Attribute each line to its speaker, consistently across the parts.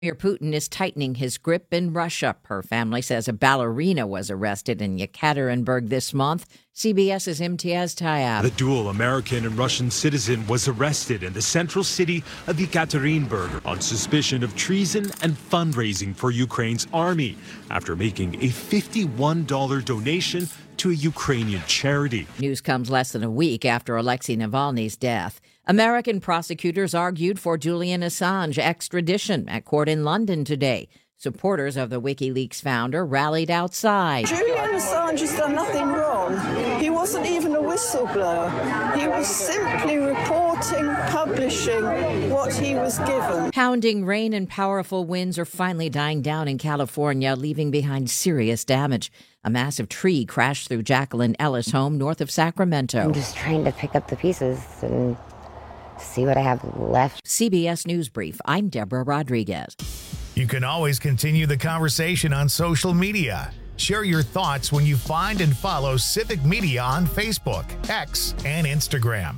Speaker 1: Vladimir Putin is tightening his grip in Russia. Her family says a ballerina was arrested in Yekaterinburg this month. CBS's Imtiaz Tayab.
Speaker 2: The dual American and Russian citizen was arrested in the central city of Yekaterinburg on suspicion of treason and fundraising for Ukraine's army after making a $51 donation to a Ukrainian charity.
Speaker 1: News comes less than a week after Alexei Navalny's death. American prosecutors argued for Julian Assange extradition at court in London today. Supporters of the WikiLeaks founder rallied outside.
Speaker 3: Julian Assange has done nothing wrong. He wasn't even a whistleblower. He was simply reporting, publishing what he was given.
Speaker 1: Pounding rain and powerful winds are finally dying down in California, leaving behind serious damage. A massive tree crashed through Jacqueline Ellis' home north of Sacramento.
Speaker 4: I'm just trying to pick up the pieces and see what I have left.
Speaker 1: CBS News Brief. I'm Deborah Rodriguez.
Speaker 5: You can always continue the conversation on social media. Share your thoughts when you find and follow Civic Media on Facebook, X, and Instagram.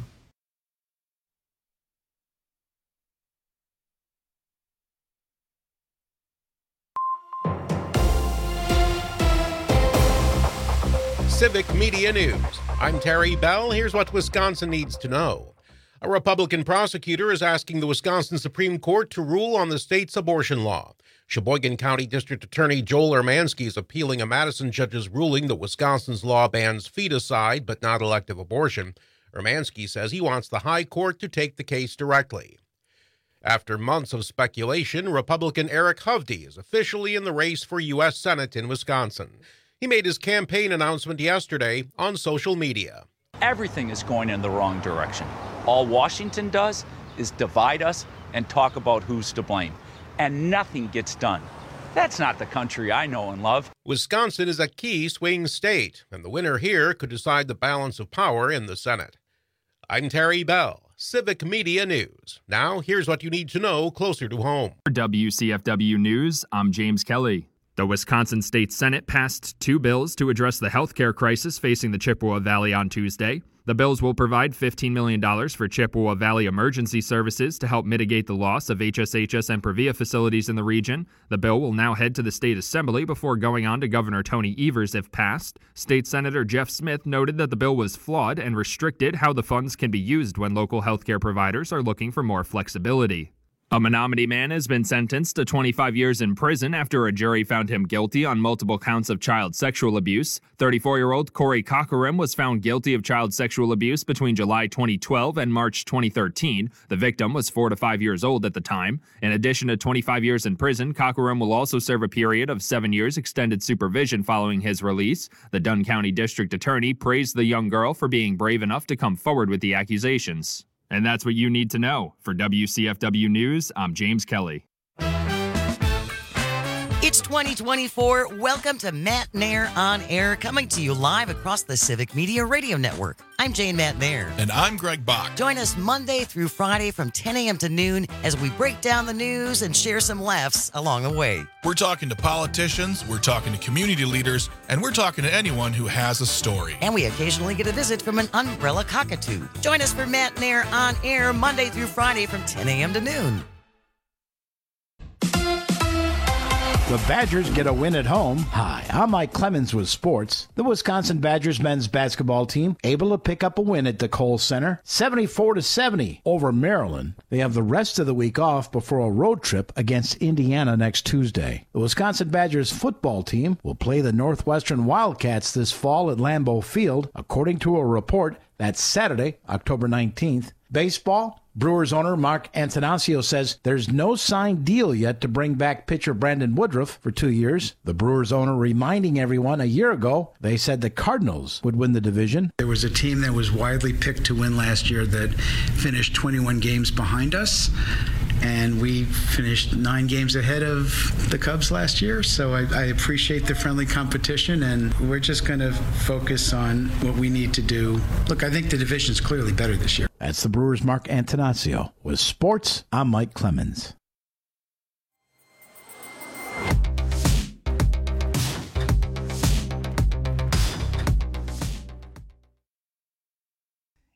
Speaker 6: Civic Media News. I'm Terry Bell. Here's what Wisconsin needs to know. A Republican prosecutor is asking the Wisconsin Supreme Court to rule on the state's abortion law. Sheboygan County District Attorney Joel Ermansky is appealing a Madison judge's ruling that Wisconsin's law bans feticide but not elective abortion. Ermansky says he wants the High Court to take the case directly. After months of speculation, Republican Eric Hovde is officially in the race for U.S. Senate in Wisconsin. He made his campaign announcement yesterday on social media.
Speaker 7: Everything is going in the wrong direction. All Washington does is divide us and talk about who's to blame. And nothing gets done. That's not the country I know and love.
Speaker 6: Wisconsin is a key swing state, and the winner here could decide the balance of power in the Senate. I'm Terry Bell, Civic Media News. Now, here's what you need to know closer to home.
Speaker 8: For WCFW News, I'm James Kelly. The Wisconsin State Senate passed two bills to address the healthcare crisis facing the Chippewa Valley on Tuesday. The bills will provide $15 million for Chippewa Valley emergency services to help mitigate the loss of HSHS and Previa facilities in the region. The bill will now head to the State Assembly before going on to Governor Tony Evers if passed. State Senator Jeff Smith noted that the bill was flawed and restricted how the funds can be used when local healthcare providers are looking for more flexibility. A Menominee man has been sentenced to 25 years in prison after a jury found him guilty on multiple counts of child sexual abuse. 34-year-old Corey Cockerham was found guilty of child sexual abuse between July 2012 and March 2013. The victim was 4 to 5 years old at the time. In addition to 25 years in prison, Cockerham will also serve a period of 7 years extended supervision following his release. The Dunn County District Attorney praised the young girl for being brave enough to come forward with the accusations. And that's what you need to know. For WCFW News, I'm James Kelly.
Speaker 9: It's 2024. Welcome to Matt Nair On Air, coming to you live across the Civic Media Radio Network. I'm Jane Matt Nair.
Speaker 10: And I'm Greg Bach.
Speaker 9: Join us Monday through Friday from 10 a.m. to noon as we break down the news and share some laughs along the way.
Speaker 10: We're talking to politicians, we're talking to community leaders, and we're talking to anyone who has a story.
Speaker 9: And we occasionally get a visit from an umbrella cockatoo. Join us for Matt Nair On Air Monday through Friday from 10 a.m. to noon.
Speaker 11: The Badgers get a win at home. Hi, I'm Mike Clemens with sports. The Wisconsin Badgers men's basketball team able to pick up a win at the Kohl Center, 74-70 over Maryland. They have the rest of the week off before a road trip against Indiana next Tuesday. The Wisconsin Badgers football team will play the Northwestern Wildcats this fall at Lambeau Field, according to a report. That's Saturday, October 19th. Baseball, Brewers owner Mark Antanasio says there's no signed deal yet to bring back pitcher Brandon Woodruff for 2 years. The Brewers owner reminding everyone a year ago they said the Cardinals would win the division.
Speaker 12: There was a team that was widely picked to win last year that finished 21 games behind us, and we finished 9 games ahead of the Cubs last year. So I appreciate the friendly competition, and we're just going to focus on what we need to do. Look, I think the division's clearly better this year.
Speaker 11: That's the Brewers' Mark Antanasio. With sports, I'm Mike Clemens.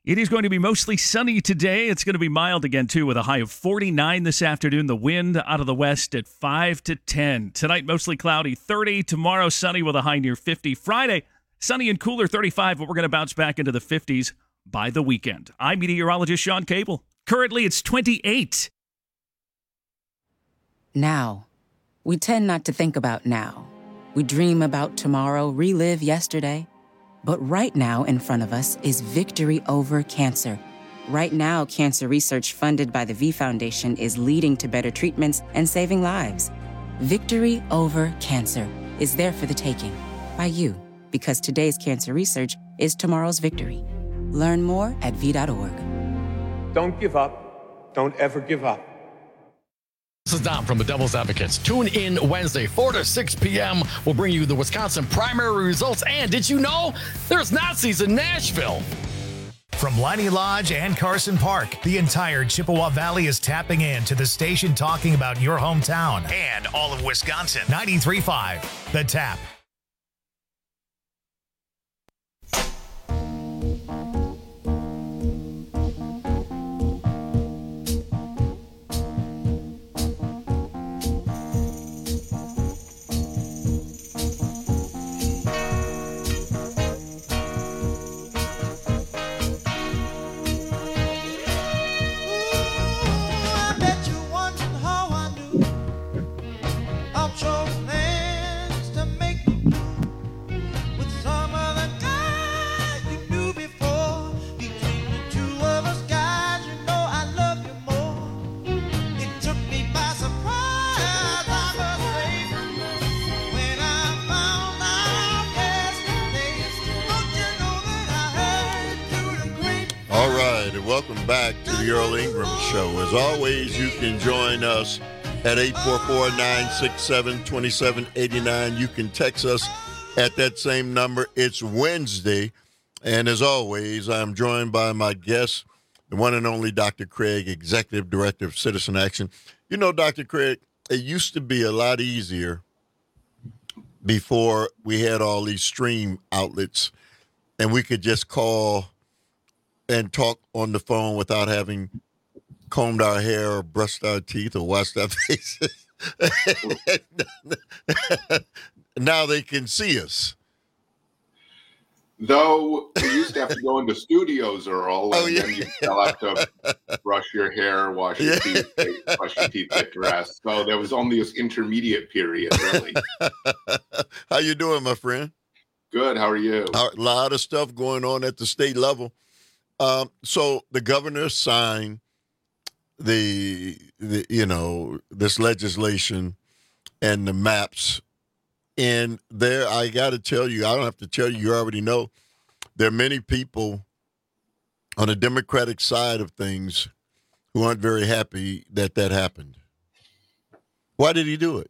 Speaker 13: It is going to be mostly sunny today. It's going to be mild again, too, with a high of 49 this afternoon. The wind out of the west at 5 to 10. Tonight, mostly cloudy, 30. Tomorrow, sunny with a high near 50. Friday, sunny and cooler, 35, but we're going to bounce back into the 50s by the weekend. I'm meteorologist Sean Cable. Currently, it's 28.
Speaker 14: Now. We tend not to think about now. We dream about tomorrow, relive yesterday. But right now in front of us is victory over cancer. Right now, cancer research funded by the V Foundation is leading to better treatments and saving lives. Victory over cancer is there for the taking by you, because today's cancer research is tomorrow's victory. Learn more at v.org.
Speaker 15: Don't give up. Don't ever give up.
Speaker 16: This is Dom from the Devil's Advocates. Tune in Wednesday, 4 to 6 p.m. We'll bring you the Wisconsin primary results. And did you know there's Nazis in Nashville?
Speaker 5: From Leinie Lodge and Carson Park, the entire Chippewa Valley is tapping in to the station talking about your hometown and all of Wisconsin. 93.5, The Tap.
Speaker 17: Welcome back to the Earl Ingram Show. As always, you can join us at 844-967-2789. You can text us at that same number. It's Wednesday. And as always, I'm joined by my guest, the one and only Dr. Craig, Executive Director of Citizen Action. You know, Dr. Craig, it used to be a lot easier before we had all these stream outlets and we could just call and talk on the phone without having combed our hair or brushed our teeth or washed our faces. Now they can see us.
Speaker 18: Though we used to have to go into studios, Earl, and then you still have to brush your hair, wash your teeth, brush your teeth, get dressed. So there was only this intermediate period, really.
Speaker 17: How you doing, my friend?
Speaker 18: Good. How are you?
Speaker 17: A lot of stuff going on at the state level. So the governor signed the this legislation and the maps. And there, I got to tell you, I don't have to tell you, you already know, there are many people on the Democratic side of things who aren't very happy that that happened. Why did he do it?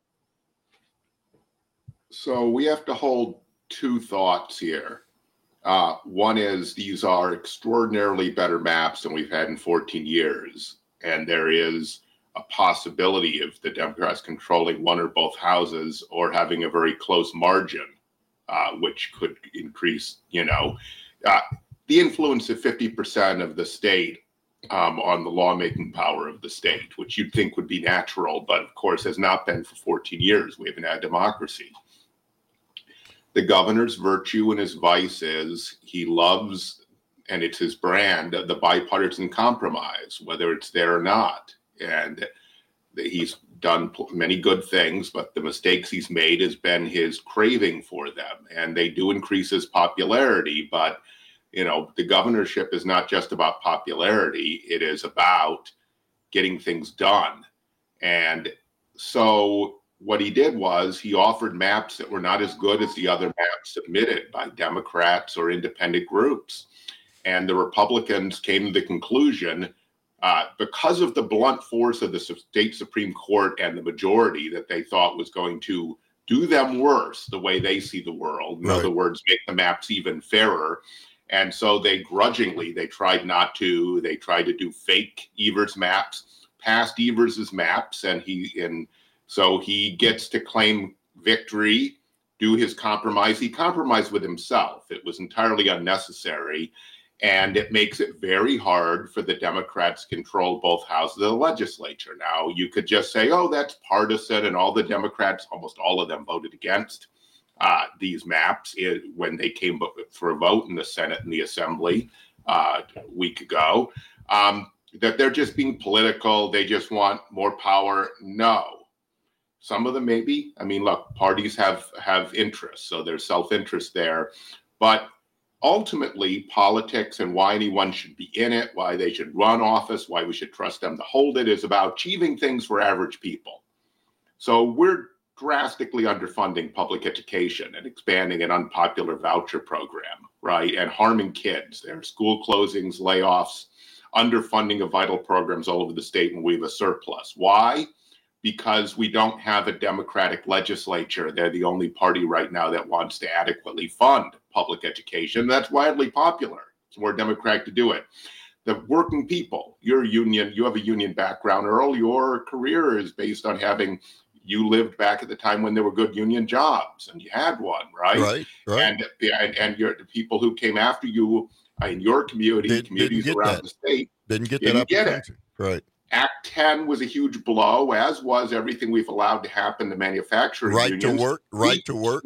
Speaker 18: So we have to hold two thoughts here. One is these are extraordinarily better maps than we've had in 14 years. And there is a possibility of the Democrats controlling one or both houses or having a very close margin, which could increase, the influence of 50% of the state on the lawmaking power of the state, which you'd think would be natural, but of course has not been for 14 years. We haven't had democracy. The governor's virtue and his vice is he loves, and it's his brand, the bipartisan compromise, whether it's there or not. And he's done many good things, but the mistakes he's made has been his craving for them. And they do increase his popularity. But, the governorship is not just about popularity. It is about getting things done. And so what he did was he offered maps that were not as good as the other maps submitted by Democrats or independent groups. And the Republicans came to the conclusion, because of the blunt force of the state Supreme Court and the majority, that they thought was going to do them worse the way they see the world. In other words, make the maps even fairer. And so they tried not to. They tried to do fake Evers maps, past Evers's maps, so he gets to claim victory, do his compromise. He compromised with himself. It was entirely unnecessary. And it makes it very hard for the Democrats to control both houses of the legislature. Now, you could just say, oh, that's partisan, and all the Democrats, almost all of them, voted against these maps when they came for a vote in the Senate and the Assembly a week ago. That they're just being political. They just want more power. No. Some of them maybe. I mean, look, parties have interests, so there's self-interest there. But ultimately, politics and why anyone should be in it, why they should run office, why we should trust them to hold it, is about achieving things for average people. So we're drastically underfunding public education and expanding an unpopular voucher program, right? And harming kids. There are school closings, layoffs, underfunding of vital programs all over the state, and we have a surplus. Why? Because we don't have a Democratic legislature. They're the only party right now that wants to adequately fund public education. That's widely popular. It's more Democratic to do it. The working people, you're a union, you have a union background, Earl. Your career is based on you lived back at the time when there were good union jobs, and you had one, right? Right. And the people who came after you in your communities around the state,
Speaker 17: didn't get that opportunity. Right.
Speaker 18: Act 10 was a huge blow, as was everything we've allowed to happen to manufacturing unions.
Speaker 17: Right to work.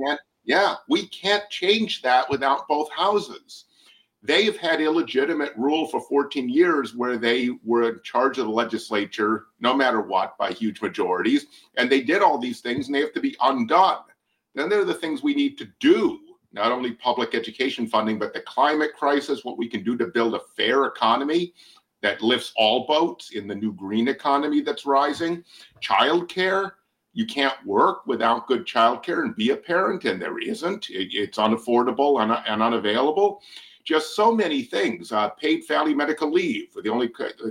Speaker 18: We can't change that without both houses. They have had illegitimate rule for 14 years where they were in charge of the legislature, no matter what, by huge majorities. And they did all these things, and they have to be undone. Then there are the things we need to do, not only public education funding, but the climate crisis, what we can do to build a fair economy that lifts all boats in the new green economy that's rising. Childcare, you can't work without good childcare and be a parent, and there isn't. It's unaffordable and unavailable. Just so many things. Paid family medical leave. The only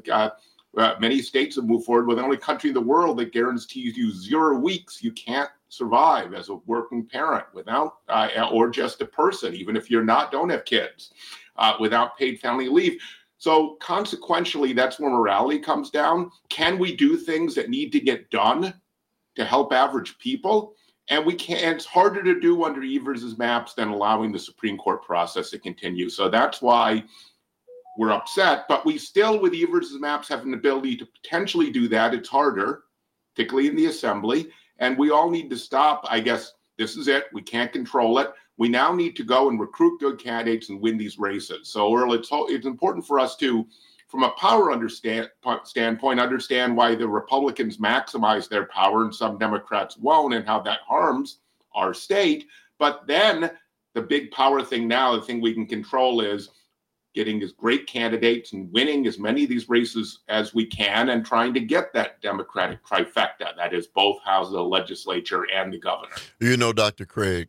Speaker 18: many states have moved forward. We're the only country in the world that guarantees you 0 weeks. You can't survive as a working parent without, or just a person, even if don't have kids, without paid family leave. So consequentially, that's where morality comes down. Can we do things that need to get done to help average people? And we can't. It's harder to do under Evers' maps than allowing the Supreme Court process to continue. So that's why we're upset. But we still, with Evers' maps, have an ability to potentially do that. It's harder, particularly in the Assembly. And we all need to stop. I guess this is it. We can't control it. We now need to go and recruit good candidates and win these races. So, Earl, it's important for us to, from a power standpoint, understand why the Republicans maximize their power and some Democrats won't, and how that harms our state. But then the big power thing now, the thing we can control, is getting as great candidates and winning as many of these races as we can, and trying to get that Democratic trifecta. That is both houses of the legislature and the governor.
Speaker 17: You know, Dr. Craig,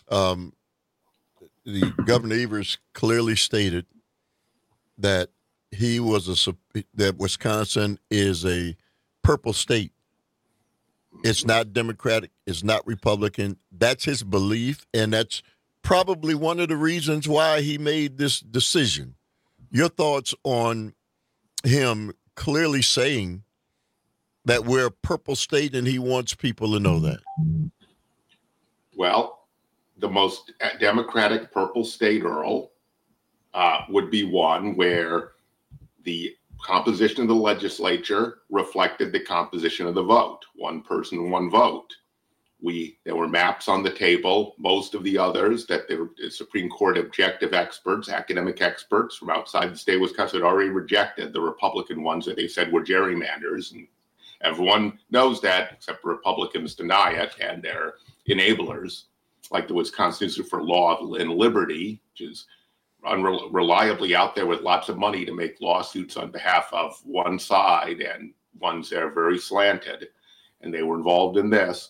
Speaker 17: the Governor Evers clearly stated that that Wisconsin is a purple state. It's not Democratic. It's not Republican. That's his belief, and that's probably one of the reasons why he made this decision. Your thoughts on him clearly saying that we're a purple state, and he wants people to know that?
Speaker 18: Well, the most Democratic purple state, Earl, would be one where the composition of the legislature reflected the composition of the vote. One person, one vote. There were maps on the table. Most of the others that the Supreme Court objective experts, academic experts from outside the state of Wisconsin, had already rejected the Republican ones that they said were gerrymanders. And everyone knows that, except Republicans deny it, and they're enablers, like the Wisconsin Institute for Law and Liberty, which is unreliably out there with lots of money to make lawsuits on behalf of one side, and ones that are very slanted, and they were involved in this.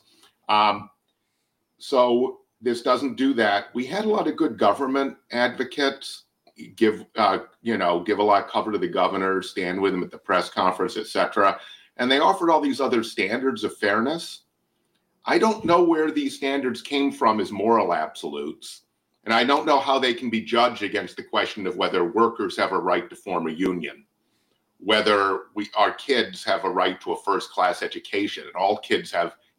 Speaker 18: So this doesn't do that. We had a lot of good government advocates give a lot of cover to the governor, stand with him at the press conference, etc. And they offered all these other standards of fairness. I don't know where these standards came from as moral absolutes. And I don't know how they can be judged against the question of whether workers have a right to form a union, whether our kids have a right to a first-class education, and all kids have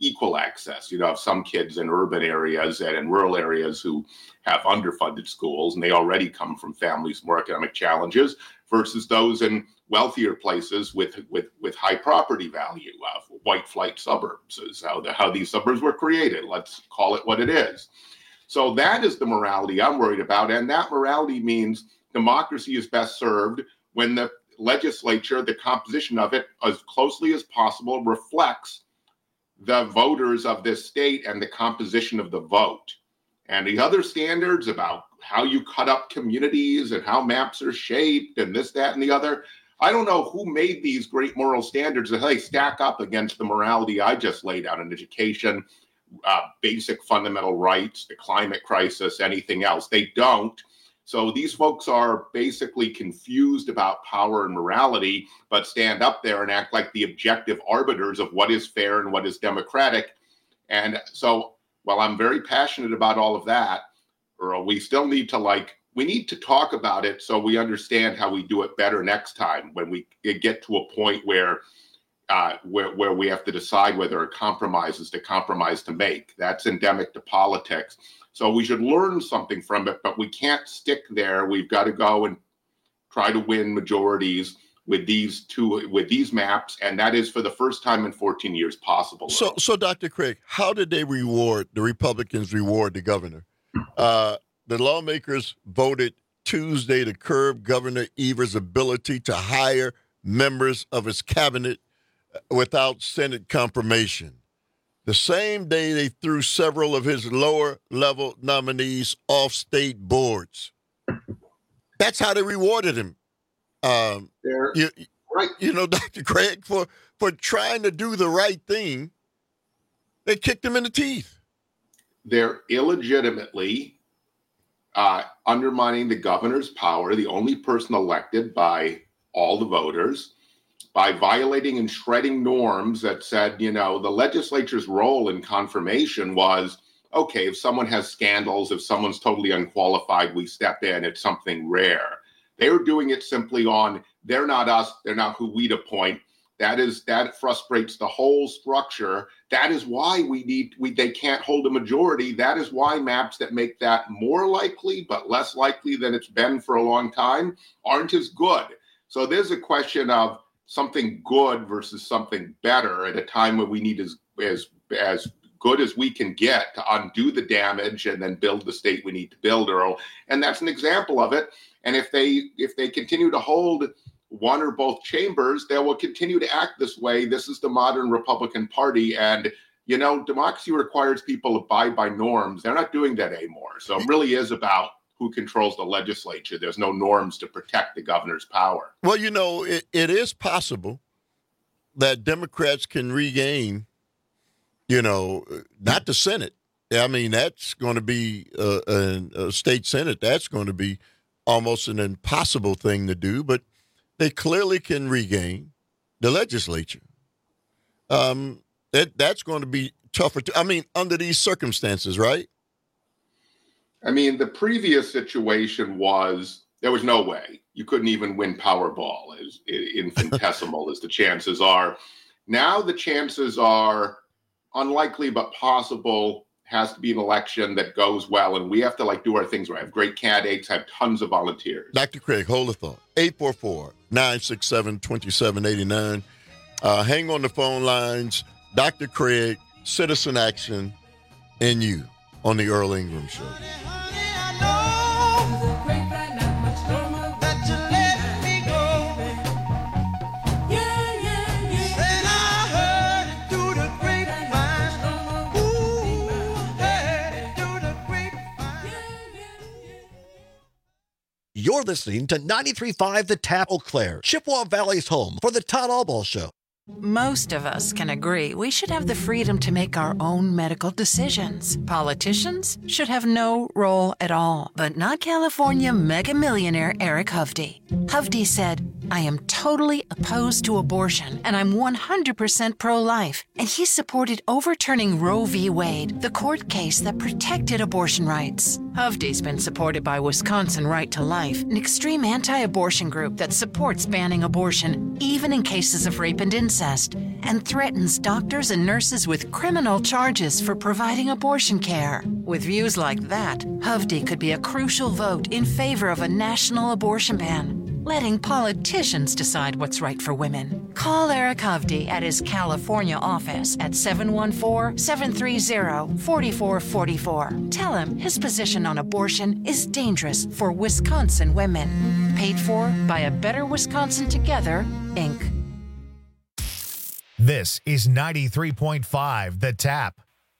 Speaker 18: equal access. You have some kids in urban areas and in rural areas who have underfunded schools, and they already come from families with more economic challenges, versus those in wealthier places with high property value. White flight suburbs is how these suburbs were created. Let's call it what it is. So that is the morality I'm worried about, and that morality means democracy is best served when the legislature, the composition of it, as closely as possible, reflects the voters of this state and the composition of the vote. And the other standards about how you cut up communities and how maps are shaped and this, that, and the other, I don't know who made these great moral standards that they stack up against the morality I just laid out in education, basic fundamental rights, the climate crisis, anything else. They don't. So these folks are basically confused about power and morality, but stand up there and act like the objective arbiters of what is fair and what is democratic. And so while I'm very passionate about all of that, Earl, we still need to we need to talk about it so we understand how we do it better next time when we get to a point where we have to decide whether a compromise is the compromise to make. That's endemic to politics. So we should learn something from it, but we can't stick there. We've got to go and try to win majorities with these maps, and that is for the first time in 14 years possible.
Speaker 17: So Dr. Craig, how did the Republicans reward the governor? The lawmakers voted Tuesday to curb Governor Evers' ability to hire members of his cabinet without Senate confirmation. The same day, they threw several of his lower-level nominees off state boards. That's how they rewarded him.
Speaker 18: Right.
Speaker 17: Dr. Craig, for trying to do the right thing, they kicked him in the teeth.
Speaker 18: They're illegitimately undermining the governor's power, the only person elected by all the voters, by violating and shredding norms that said, the legislature's role in confirmation was, okay, if someone has scandals, if someone's totally unqualified, we step in, it's something rare. They were doing it simply on, they're not us, they're not who we'd appoint. That frustrates the whole structure. That is why they can't hold a majority. That is why maps that make that more likely, but less likely than it's been for a long time, aren't as good. So there's a question of something good versus something better at a time when we need as good as we can get to undo the damage and then build the state we need to build, Earl. And that's an example of it. And if they continue to hold one or both chambers, they will continue to act this way. This is the modern Republican Party. And, democracy requires people to abide by norms. They're not doing that anymore. So it really is about who controls the legislature. There's no norms to protect the governor's power.
Speaker 17: Well, it is possible that Democrats can regain, not the Senate. I mean, that's going to be a state Senate. That's going to be almost an impossible thing to do, but they clearly can regain the legislature. That's going to be tougher. Under these circumstances, right?
Speaker 18: The previous situation was there was no way. You couldn't even win Powerball, as infinitesimal as the chances are. Now the chances are unlikely but possible. Has to be an election that goes well, and we have to do our things right. Have great candidates, have tons of volunteers.
Speaker 17: Dr. Craig, hold the thought. 844-967-2789. Hang on the phone lines. Dr. Craig, Citizen Action, and you on the Earl Ingram Show.
Speaker 19: You're listening to 93.5 The Tap Eau Claire, Chippewa Valley's home for the Todd Albaugh Show.
Speaker 20: Most of us can agree we should have the freedom to make our own medical decisions. Politicians should have no role at all, but not California mega millionaire Eric Hovde. Hovde said, I am totally opposed to abortion, and I'm 100% pro-life. And he supported overturning Roe v. Wade, the court case that protected abortion rights. Hovde's been supported by Wisconsin Right to Life, an extreme anti-abortion group that supports banning abortion, even in cases of rape and incest, and threatens doctors and nurses with criminal charges for providing abortion care. With views like that, Hovde could be a crucial vote in favor of a national abortion ban, letting politicians decide what's right for women. Call Eric Hovde at his California office at 714-730-4444. Tell him his position on abortion is dangerous for Wisconsin women. Paid for by A Better Wisconsin Together, Inc.
Speaker 5: This is 93.5 The Tap.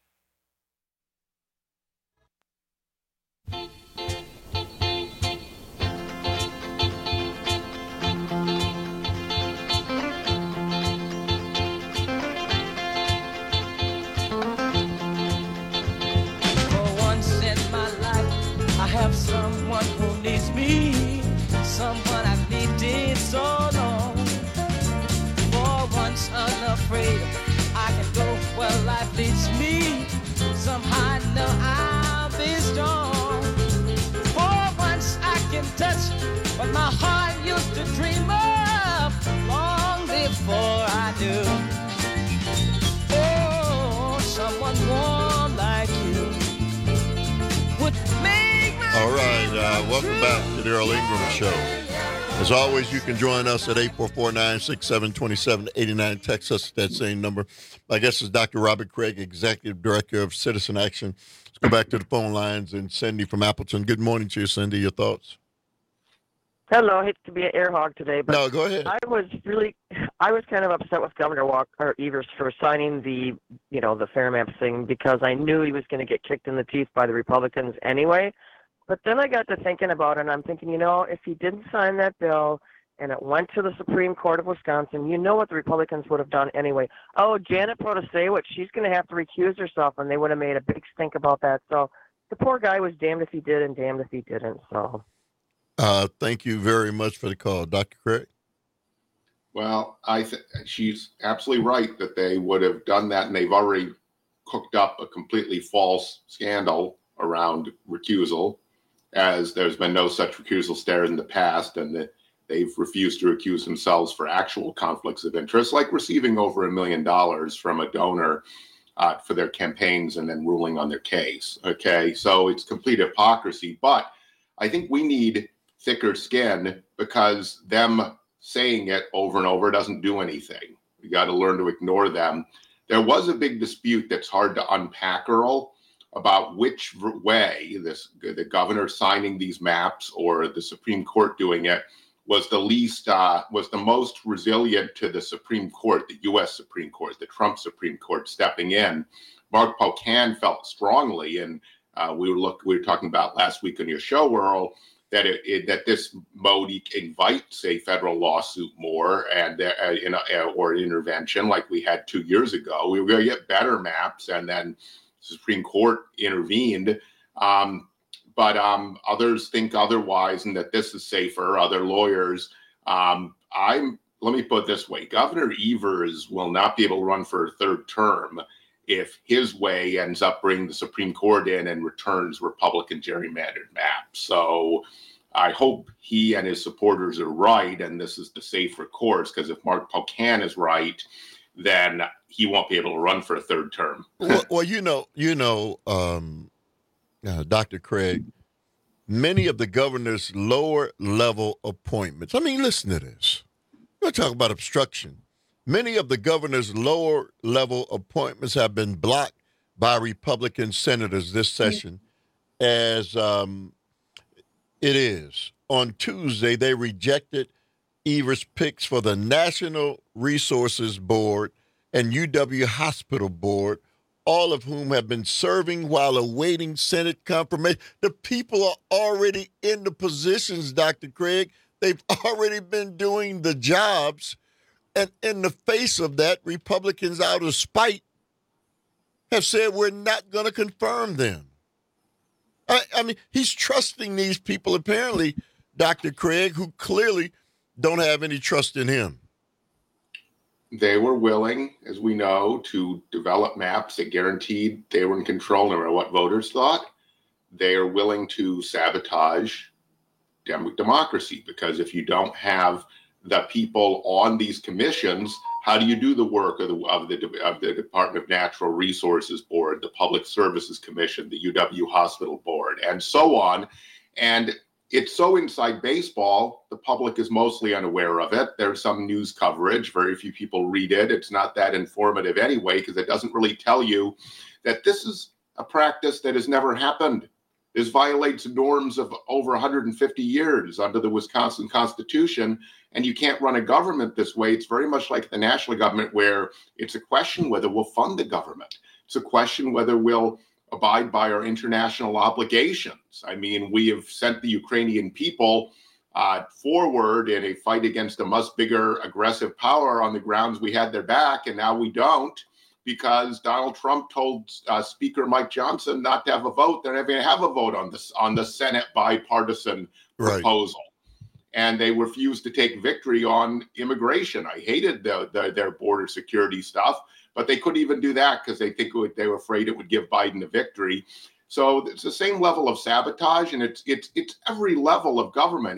Speaker 21: Have someone who needs me, someone I've needed so long. For once unafraid, I can go where life leads me. Somehow I know I'll be strong. For once I can touch what my heart used to dream of long before I knew. Oh, someone warm like you would make.
Speaker 17: All right, welcome back to the Earl Ingram Show. As always, you can join us at 844-967-2789. Text us at that same number. My guest is Dr. Robert Craig, Executive Director of Citizen Action. Let's go back to the phone lines and Cindy from Appleton. Good morning to you, Cindy. Your thoughts?
Speaker 22: Hello. I hate to be an air hog today, but
Speaker 17: no, go ahead.
Speaker 22: I was kind of upset with Governor Evers for signing the fair maps thing because I knew he was going to get kicked in the teeth by the Republicans anyway. But then I got to thinking about it, and I'm thinking, if he didn't sign that bill and it went to the Supreme Court of Wisconsin, you know what the Republicans would have done anyway. Oh, Janet Protasewicz, she's going to have to recuse herself, and they would have made a big stink about that. So the poor guy was damned if he did and damned if he didn't. So,
Speaker 17: thank you very much for the call. Dr. Craig?
Speaker 18: Well, she's absolutely right that they would have done that, and they've already cooked up a completely false scandal around recusal, as there's been no such recusal stare in the past, and they've refused to recuse themselves for actual conflicts of interest, like receiving over $1 million from a donor for their campaigns and then ruling on their case. Okay, so it's complete hypocrisy, but I think we need thicker skin because them saying it over and over doesn't do anything. We got to learn to ignore them. There was a big dispute that's hard to unpack, Earl, about which way the governor signing these maps or the Supreme Court doing it was the most resilient to the Supreme Court, the U.S. Supreme Court, the Trump Supreme Court stepping in. Mark Pocan felt strongly, and we were talking about last week on your show, Earl, that that this mode invites a federal lawsuit more and or intervention like we had 2 years ago. We were going to get better maps, and then Supreme Court intervened, but others think otherwise, and that this is safer. Other lawyers, let me put it this way: Governor Evers will not be able to run for a third term if his way ends up bringing the Supreme Court in and returns Republican gerrymandered maps. So I hope he and his supporters are right, and this is the safer course. Because if Mark Pocan is right, then he won't be able to run for a third term.
Speaker 17: well, Dr. Craig, many of the governor's lower level appointments. I mean, listen to this. We're talking about obstruction. Many of the governor's lower level appointments have been blocked by Republican senators this session, as it is. On Tuesday, they rejected Evers' picks for the National Resources Board and UW Hospital Board, all of whom have been serving while awaiting Senate confirmation. The people are already in the positions, Dr. Craig. They've already been doing the jobs. And in the face of that, Republicans, out of spite, have said we're not going to confirm them. I mean, he's trusting these people, apparently, Dr. Craig, who clearly don't have any trust in him.
Speaker 18: They were willing, as we know, to develop maps that guaranteed they were in control no matter what voters thought. They are willing to sabotage democracy, because if you don't have the people on these commissions, how do you do the work of the Department of Natural Resources Board, the Public Services Commission, the UW Hospital Board, and so on? And it's so inside baseball, the public is mostly unaware of it. There's some news coverage. Very few people read it. It's not that informative anyway, because it doesn't really tell you that this is a practice that has never happened. This violates norms of over 150 years under the Wisconsin Constitution, and you can't run a government this way. It's very much like the national government, where it's a question whether we'll fund the government. It's a question whether we'll abide by our international obligations. I mean, we have sent the Ukrainian people forward in a fight against a much bigger aggressive power on the grounds we had their back, and now we don't, because Donald Trump told Speaker Mike Johnson not to have a vote. They're not going to have a vote on the Senate bipartisan proposal. And they refused to take victory on immigration. I hated their border security stuff, but they couldn't even do that because they were afraid it would give Biden a victory. So it's the same level of sabotage, and it's every level of government.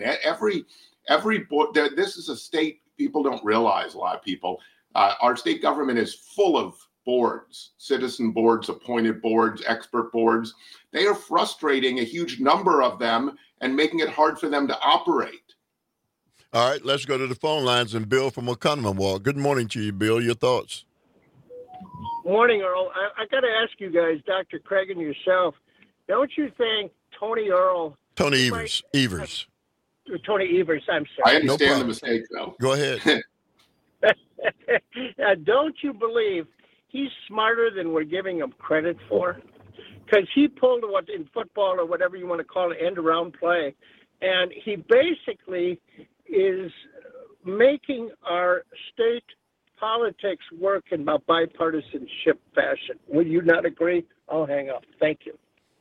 Speaker 18: This is a state people don't realize. A lot of people, our state government is full of boards, citizen boards, appointed boards, expert boards. They are frustrating a huge number of them and making it hard for them to operate.
Speaker 17: All right, let's go to the phone lines. And Bill from Oconomowoc. Good morning to you, Bill. Your thoughts?
Speaker 2: Morning, Earl. I got to ask you guys, Dr. Craig and yourself, don't you think Tony Evers. Tony Evers, I'm sorry.
Speaker 18: I understand the mistake, though.
Speaker 17: Go ahead.
Speaker 2: Don't you believe he's smarter than we're giving him credit for? Because he pulled what in football or whatever you want to call it, end-around play, and he basically is making our state politics work in a bipartisanship fashion. Would you not agree? I'll hang up. Thank you.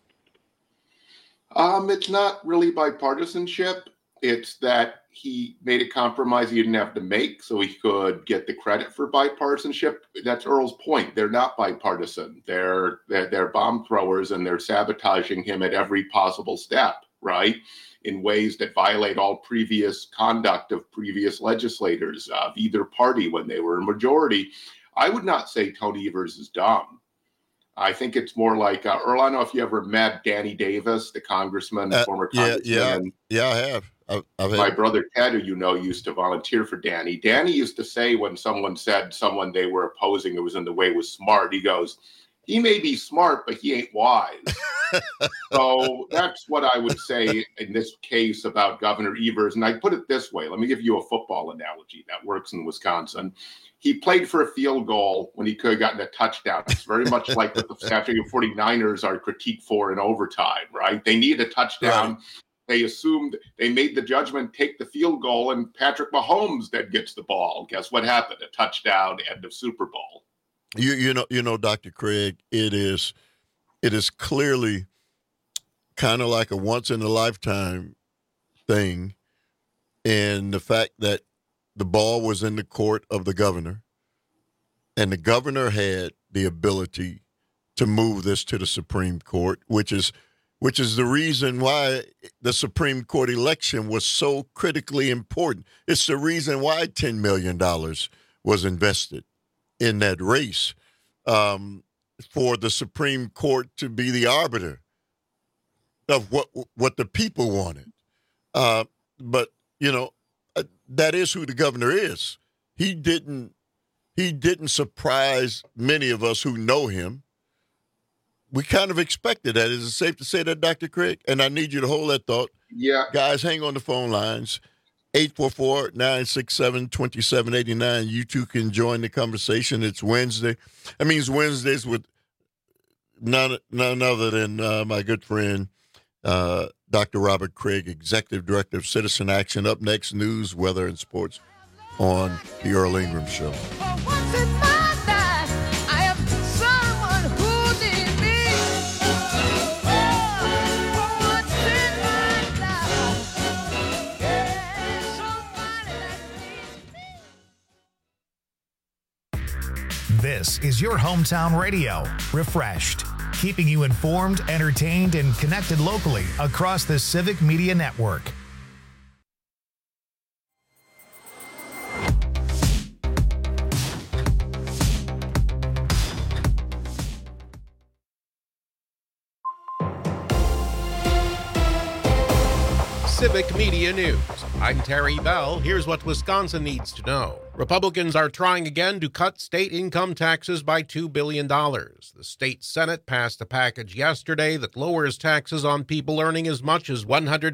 Speaker 18: It's not really bipartisanship. It's that he made a compromise he didn't have to make so he could get the credit for bipartisanship. That's Earl's point. They're not bipartisan. They're bomb throwers, and they're sabotaging him at every possible step, right? In ways that violate all previous conduct of previous legislators of either party when they were a majority. I would not say Tony Evers is dumb. I think it's more like, Earl, I don't know if you ever met Danny Davis, the congressman, former congressman.
Speaker 17: Yeah, I have. I've
Speaker 18: My brother Ted, who you know, used to volunteer for Danny. Danny used to say when someone said someone they were opposing who was in the way was smart, he goes, he may be smart, but he ain't wise. So that's what I would say in this case about Governor Evers. And I put it this way. Let me give you a football analogy that works in Wisconsin. He played for a field goal when he could have gotten a touchdown. It's very much like what the San Francisco 49ers are critiqued for in overtime, right? They need a touchdown. Right. They assumed, they made the judgment, take the field goal, and Patrick Mahomes then gets the ball. Guess what happened? A touchdown, end of Super Bowl.
Speaker 17: You know, Dr. Craig, it is clearly kind of like a once in a lifetime thing, and the fact that the ball was in the court of the governor, and the governor had the ability to move this to the Supreme Court, which is the reason why the Supreme Court election was so critically important. It's the reason why $10 million was invested in that race, for the Supreme Court to be the arbiter of what the people wanted. But, you know, that is who the governor is. He didn't surprise many of us who know him. We kind of expected that. Is it safe to say that, Dr. Craig? And I need you to hold that thought.
Speaker 18: Yeah.
Speaker 17: Guys, hang on the phone lines. 844-967-2789. You two can join the conversation. It's Wednesday. That means Wednesdays with none other than my good friend, Dr. Robert Craig, Executive Director of Citizen Action. Up next, news, weather, and sports on the Earl Ingram Show.
Speaker 5: This is your hometown radio, refreshed, keeping you informed, entertained, and connected locally across the Civic Media Network.
Speaker 6: Civic Media News. I'm Terry Bell. Here's what Wisconsin needs to know. Republicans are trying again to cut state income taxes by $2 billion. The state Senate passed a package yesterday that lowers taxes on people earning as much as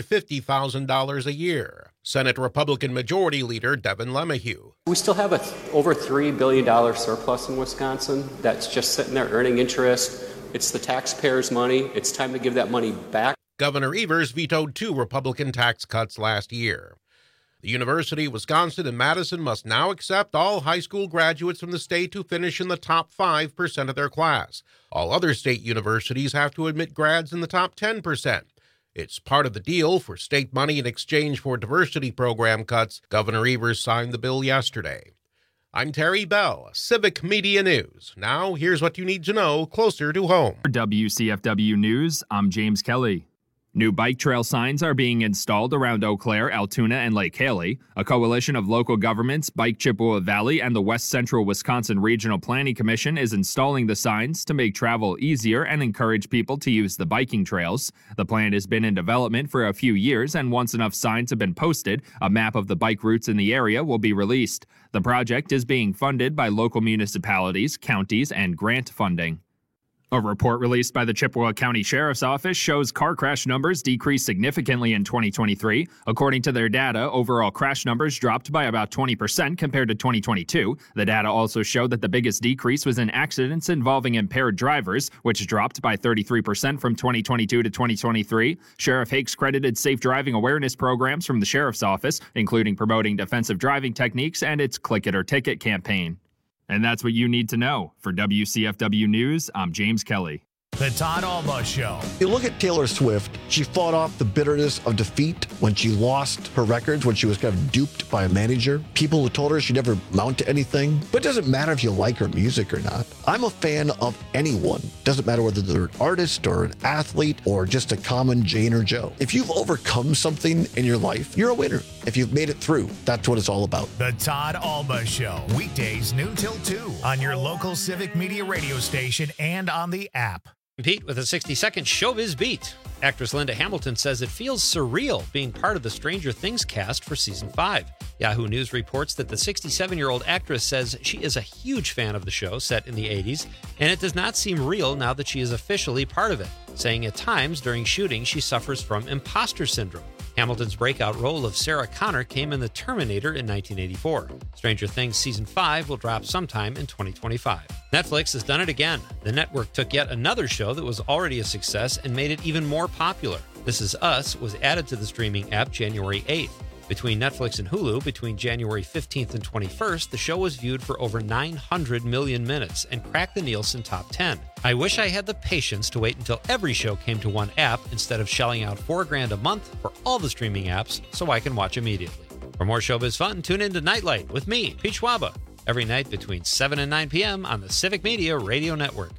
Speaker 6: $150,000 a year. Senate Republican Majority Leader Devin LeMahieu.
Speaker 3: We still have over $3 billion surplus in Wisconsin that's just sitting there earning interest. It's the taxpayers' money. It's time to give that money back.
Speaker 6: Governor Evers vetoed 2 Republican tax cuts last year. The University of Wisconsin in Madison must now accept all high school graduates from the state who finish in the top 5% of their class. All other state universities have to admit grads in the top 10%. It's part of the deal for state money in exchange for diversity program cuts. Governor Evers signed the bill yesterday. I'm Terry Bell, Civic Media News. Now, here's what you need to know closer to home.
Speaker 8: For WCFW News, I'm James Kelly. New bike trail signs are being installed around Eau Claire, Altoona, and Lake Haley. A coalition of local governments, Bike Chippewa Valley, and the West Central Wisconsin Regional Planning Commission is installing the signs to make travel easier and encourage people to use the biking trails. The plan has been in development for a few years, and once enough signs have been posted, a map of the bike routes in the area will be released. The project is being funded by local municipalities, counties, and grant funding. A report released by the Chippewa County Sheriff's Office shows car crash numbers decreased significantly in 2023. According to their data, overall crash numbers dropped by about 20% compared to 2022. The data also showed that the biggest decrease was in accidents involving impaired drivers, which dropped by 33% from 2022 to 2023. Sheriff Hakes credited safe driving awareness programs from the Sheriff's Office, including promoting defensive driving techniques and its Click It or Ticket campaign. And that's what you need to know. For WCFW News, I'm James Kelly.
Speaker 5: The Todd Alba Show.
Speaker 19: You look at Taylor Swift, she fought off the bitterness of defeat when she lost her records, when she was kind of duped by a manager. People who told her she'd never amount to anything. But it doesn't matter if you like her music or not. I'm a fan of anyone. Doesn't matter whether they're an artist or an athlete or just a common Jane or Joe. If you've overcome something in your life, you're a winner. If you've made it through, that's what it's all about.
Speaker 5: The Todd Alba Show. Weekdays noon till 2 on your local Civic Media radio station and on the app.
Speaker 4: Pete with a 60-second Showbiz Beat. Actress Linda Hamilton says it feels surreal being part of the Stranger Things cast for Season 5. Yahoo News reports that the 67-year-old actress says she is a huge fan of the show set in the 80s, and it does not seem real now that she is officially part of it, saying at times during shooting she suffers from imposter syndrome. Hamilton's breakout role of Sarah Connor came in The Terminator in 1984. Stranger Things Season 5 will drop sometime in 2025. Netflix has done it again. The network took yet another show that was already a success and made it even more popular. This Is Us was added to the streaming app January 8th. Between Netflix and Hulu, between January 15th and 21st, the show was viewed for over 900 million minutes and cracked the Nielsen Top 10. I wish I had the patience to wait until every show came to one app instead of shelling out $4,000 a month for all the streaming apps so I can watch immediately. For more Showbiz fun, tune in to Nightlight with me, Pete Schwaba, every night between 7 and 9 p.m. on the Civic Media Radio Network.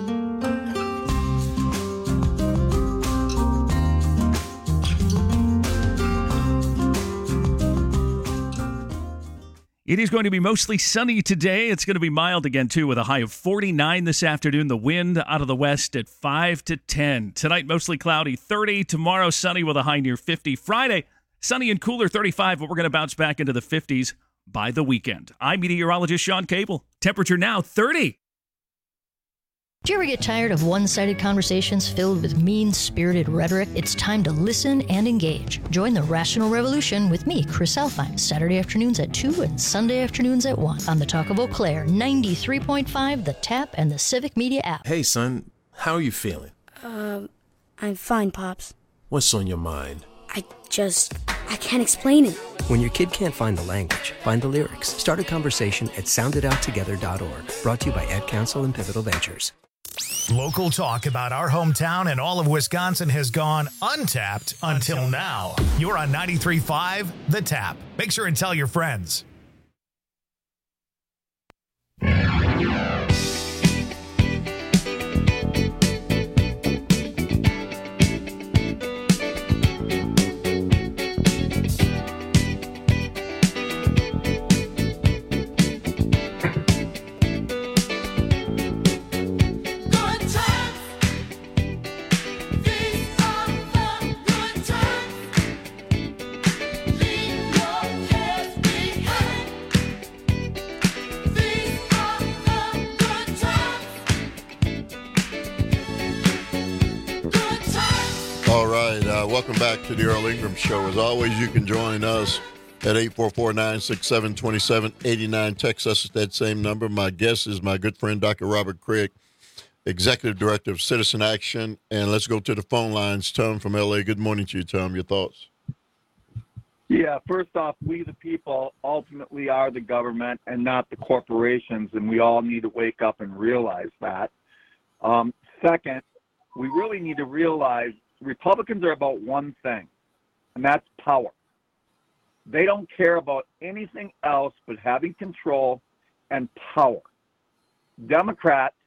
Speaker 13: It is going to be mostly sunny today. It's going to be mild again, too, with a high of 49 this afternoon. The wind out of the west at 5 to 10. Tonight, mostly cloudy, 30. Tomorrow, sunny with a high near 50. Friday, sunny and cooler, 35, but we're going to bounce back into the 50s by the weekend. I'm meteorologist Sean Cable. Temperature now, 30.
Speaker 23: Do you ever get tired of one-sided conversations filled with mean-spirited rhetoric? It's time to listen and engage. Join the Rational Revolution with me, Chris Alfheim, Saturday afternoons at 2 and Sunday afternoons at 1 on the Talk of Eau Claire, 93.5, the Tap, and the Civic Media app.
Speaker 24: Hey, son, how are you feeling?
Speaker 25: I'm fine, Pops.
Speaker 24: What's on your mind?
Speaker 25: I can't explain it.
Speaker 26: When your kid can't find the language, find the lyrics. Start a conversation at sounditouttogether.org. Brought to you by Ad Council and Pivotal Ventures.
Speaker 5: Local talk about our hometown and all of Wisconsin has gone untapped until now. You're on 93.5 The Tap. Make sure and tell your friends.
Speaker 17: Welcome back to the Earl Ingram Show. As always, you can join us at 844-967-2789. Text us at that same number. My guest is my good friend, Dr. Robert Craig, Executive Director of Citizen Action. And let's go to the phone lines. Tom from L.A., good morning to you, Tom. Your thoughts?
Speaker 1: Yeah, first off, we the people ultimately are the government and not the corporations, and we all need to wake up and realize that. Second, we really need to realize Republicans are about one thing, and that's power. They don't care about anything else but having control and power. Democrats,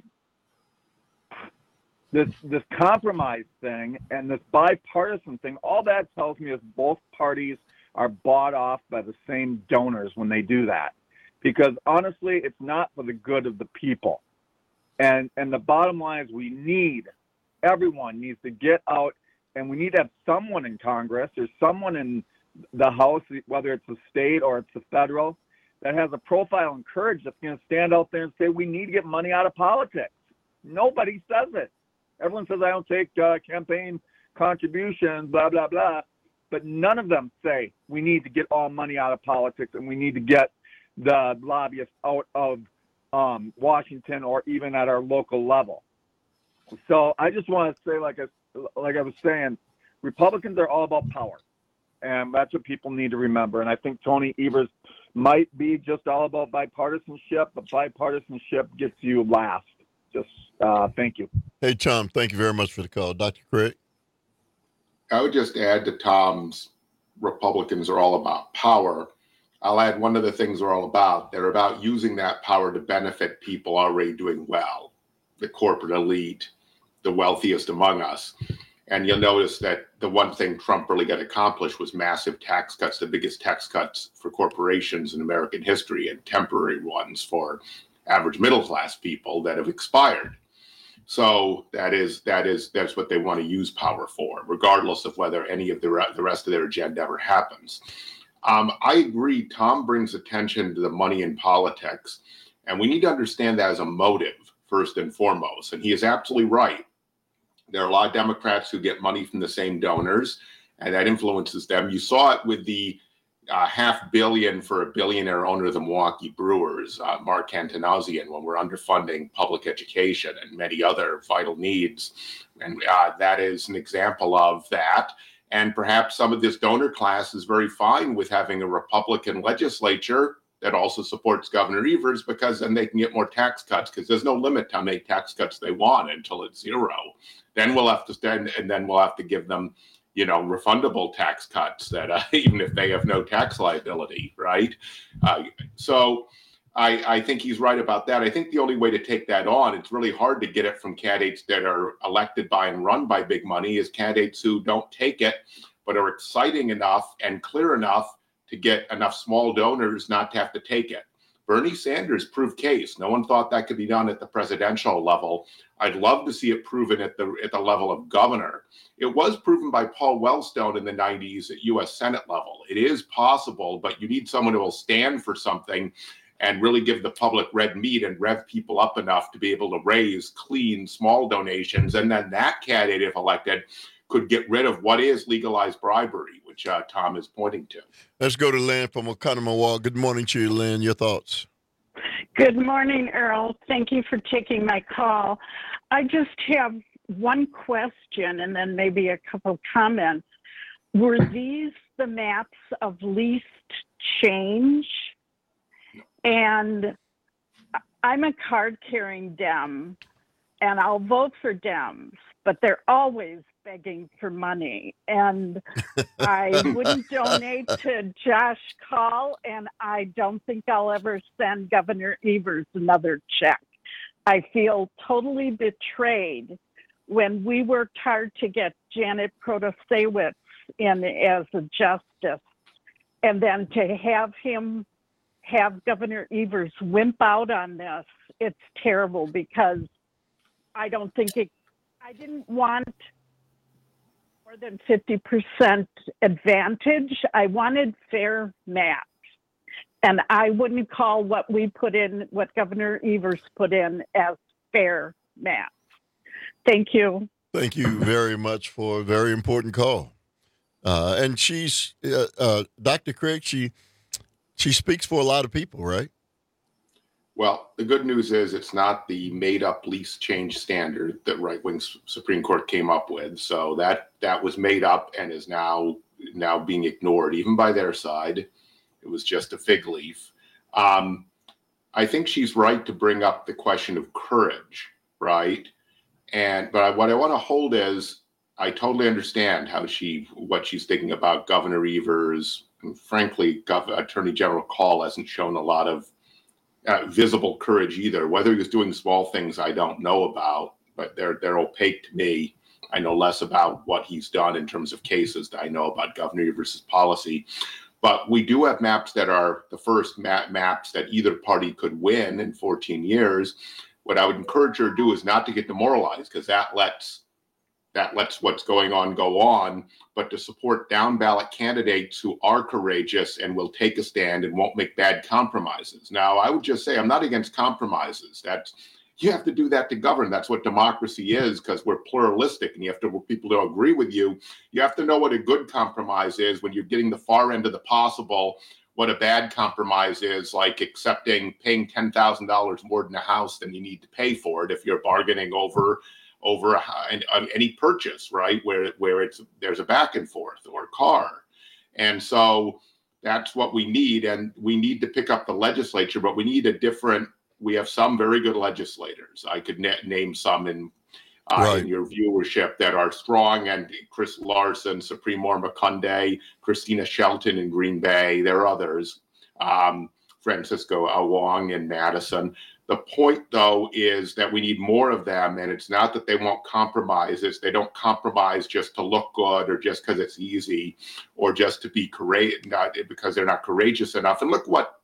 Speaker 1: this compromise thing and this bipartisan thing, all that tells me is both parties are bought off by the same donors when they do that. Because honestly, it's not for the good of the people. And the bottom line is everyone needs to get out, and we need to have someone in Congress or someone in the House, whether it's the state or it's the federal, that has a profile and courage that's going to stand out there and say, we need to get money out of politics. Nobody says it. Everyone says, I don't take campaign contributions, blah, blah, blah. But none of them say we need to get all money out of politics and we need to get the lobbyists out of Washington or even at our local level. So I just want to say, like I was saying, Republicans are all about power. And that's what people need to remember. And I think Tony Evers might be just all about bipartisanship, but bipartisanship gets you last. Just thank you.
Speaker 17: Hey, Tom, thank you very much for the call. Dr. Craig?
Speaker 18: I would just add to Tom's Republicans are all about power. I'll add one of the things they're all about. They're about using that power to benefit people already doing well, the corporate elite, the wealthiest among us. And you'll notice that the one thing Trump really got accomplished was massive tax cuts, the biggest tax cuts for corporations in American history, and temporary ones for average middle-class people that have expired. So that's what they want to use power for, regardless of whether any of the rest of their agenda ever happens. I agree. Tom brings attention to the money in politics, and we need to understand that as a motive first and foremost. And he is absolutely right. There are a lot of Democrats who get money from the same donors, and that influences them. You saw it with the $500 million for a billionaire owner of the Milwaukee Brewers, Mark Antanasian, when we're underfunding public education and many other vital needs. And that is an example of that. And perhaps some of this donor class is very fine with having a Republican legislature that also supports Governor Evers, because then they can get more tax cuts, because there's no limit to how many tax cuts they want until it's zero. Then we'll have to stand, and then we'll have to give them refundable tax cuts that even if they have no tax liability, right? So I think he's right about that. I think the only way to take that on, it's really hard to get it from candidates that are elected by and run by big money, is candidates who don't take it, but are exciting enough and clear enough to get enough small donors not to have to take it. Bernie Sanders proved case. No one thought that could be done at the presidential level. I'd love to see it proven at the level of governor. It was proven by Paul Wellstone in the 90s at U.S. Senate level. It is possible, but you need someone who will stand for something and really give the public red meat and rev people up enough to be able to raise clean, small donations. And then that candidate, if elected, could get rid of what is legalized bribery, which Tom is pointing to.
Speaker 17: Let's go to Lynn from Oconomowoc. Good morning to you, Lynn. Your thoughts?
Speaker 7: Good morning, Earl. Thank you for taking my call. I just have one question and then maybe a couple comments. Were these the maps of least change? And I'm a card-carrying Dem, and I'll vote for Dems, but they're always begging for money. And I wouldn't donate to Josh Kaul, and I don't think I'll ever send Governor Evers another check. I feel totally betrayed when we worked hard to get Janet Protasiewicz in as a justice, and then to have Governor Evers wimp out on this. It's terrible, because I didn't want more than 50% advantage. I wanted fair maps. And I wouldn't call what Governor Evers put in as fair maps. Thank you.
Speaker 17: Thank you very much for a very important call. And she's Dr. Craig. She speaks for a lot of people, right?
Speaker 18: Well, the good news is it's not the made-up lease change standard that right-wing Supreme Court came up with. So that was made up and is now being ignored, even by their side. It was just a fig leaf. I think she's right to bring up the question of courage, right? But what I want to hold is I totally understand what she's thinking about Governor Evers. And frankly, Attorney General Call hasn't shown a lot of visible courage either. Whether he was doing small things, I don't know about, but they're opaque to me. I know less about what he's done in terms of cases than I know about Governor Evers' policy. But we do have maps that are the first maps that either party could win in 14 years. What I would encourage her to do is not to get demoralized, because that lets what's going on go on, but to support down ballot candidates who are courageous and will take a stand and won't make bad compromises. Now, I would just say I'm not against compromises. You have to do that to govern. That's what democracy is, because we're pluralistic and you have to want people to agree with you. You have to know what a good compromise is when you're getting the far end of the possible. What a bad compromise is, like paying $10,000 more than a house than you need to pay for it if you're bargaining over any purchase, right? Where there's a back and forth, or car. And so that's what we need. And we need to pick up the legislature, but we need we have some very good legislators. I could name some in your viewership that are strong, and Chris Larson, Supreme Court Makunde, Christina Shelton in Green Bay. There are others, Francisco Awong in Madison. The point, though, is that we need more of them, and it's not that they won't compromise. It's they don't compromise just to look good or just because it's easy or just to be courageous, not because they're not courageous enough. And look what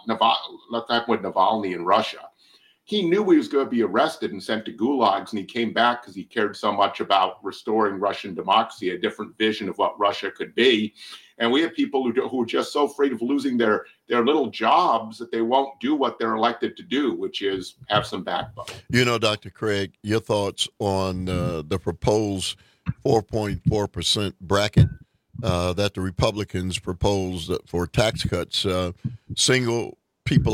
Speaker 18: Navalny in Russia. He knew he was going to be arrested and sent to gulags, and he came back because he cared so much about restoring Russian democracy, a different vision of what Russia could be. And we have people who are just so afraid of losing their little jobs that they won't do what they're elected to do, which is have some backbone.
Speaker 17: Dr. Craig, your thoughts on the proposed 4.4% bracket that the Republicans proposed for tax cuts. Single people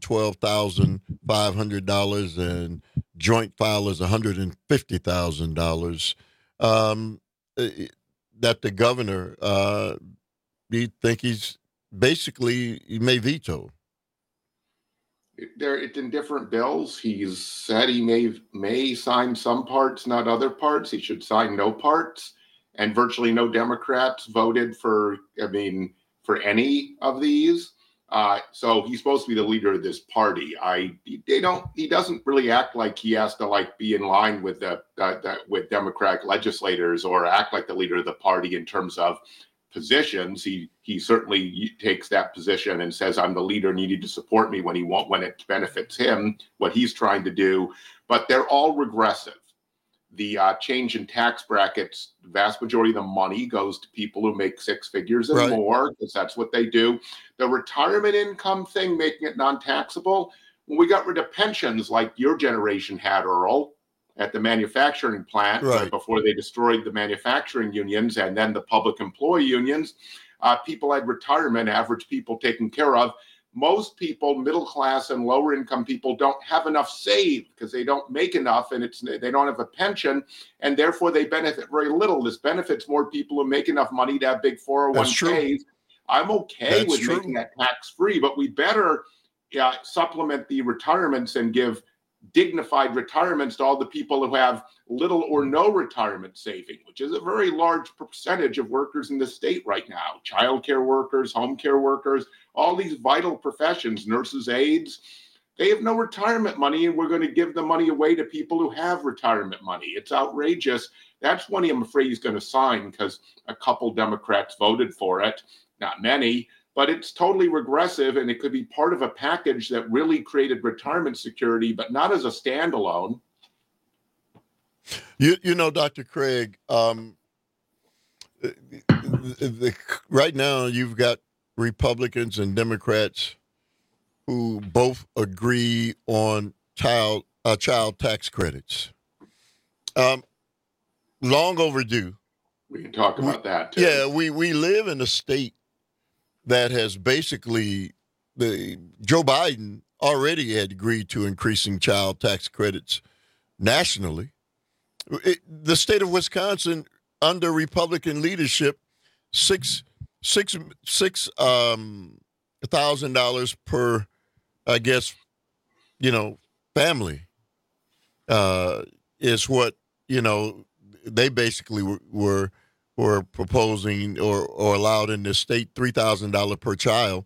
Speaker 17: $112,500 and joint filers $150,000. That the governor, you think he may veto?
Speaker 18: It's in different bills. He's said he may sign some parts, not other parts. He should sign no parts, and virtually no Democrats voted for any of these. So he's supposed to be the leader of this party. He doesn't really act like he has to be in line with with Democratic legislators or act like the leader of the party in terms of positions. He certainly takes that position and says, I'm the leader and you need to support me when it benefits him, what he's trying to do. But they're all regressive. The change in tax brackets, the vast majority of the money goes to people who make six figures and more, because that's what they do. The retirement income thing, making it non-taxable, when we got rid of pensions like your generation had, Earl, at the manufacturing plant before they destroyed the manufacturing unions and then the public employee unions, people had retirement, average people taken care of. Most people, middle class and lower income people, don't have enough saved because they don't make enough, and they don't have a pension, and therefore they benefit very little. This benefits more people who make enough money to have big 401ks. I'm okay with making that tax free, but we better supplement the retirements and give dignified retirements to all the people who have little or no retirement saving, which is a very large percentage of workers in the state right now. Childcare workers, home care workers, all these vital professions, nurses, aides, they have no retirement money, and we're going to give the money away to people who have retirement money. It's outrageous. That's one I'm afraid he's going to sign because a couple Democrats voted for it, not many. But it's totally regressive, and it could be part of a package that really created retirement security, but not as a standalone.
Speaker 17: Dr. Craig, right now you've got Republicans and Democrats who both agree on child tax credits. Long overdue.
Speaker 18: We can talk about that, too.
Speaker 17: Yeah, we live in a state that has basically, Joe Biden already had agreed to increasing child tax credits nationally. The state of Wisconsin, under Republican leadership, $6,000 per, I guess, family is what, they basically were proposing or allowed in this state. $3,000 per child,